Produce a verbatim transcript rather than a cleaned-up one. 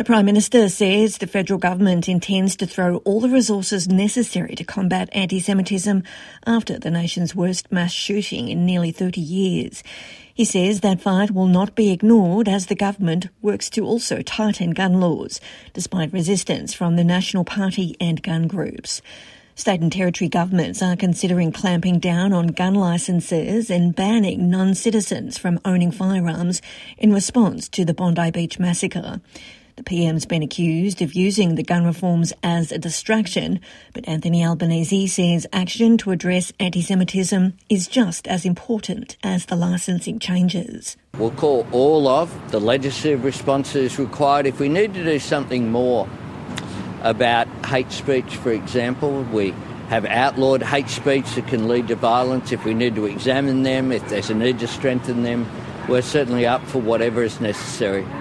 The Prime Minister says the federal government intends to throw all the resources necessary to combat anti-Semitism after the nation's worst mass shooting in nearly thirty years. He says that fight will not be ignored as the government works to also tighten gun laws, despite resistance from the National Party and gun groups. State and territory governments are considering clamping down on gun licences and banning non-citizens from owning firearms in response to the Bondi Beach massacre. The P M's been accused of using the gun reforms as a distraction, but Anthony Albanese says action to address anti-Semitism is just as important as the licensing changes. We'll call all of the legislative responses required. If we need to do something more about hate speech, for example, we have outlawed hate speech that can lead to violence. If we need to examine them, if there's a need to strengthen them, we're certainly up for whatever is necessary.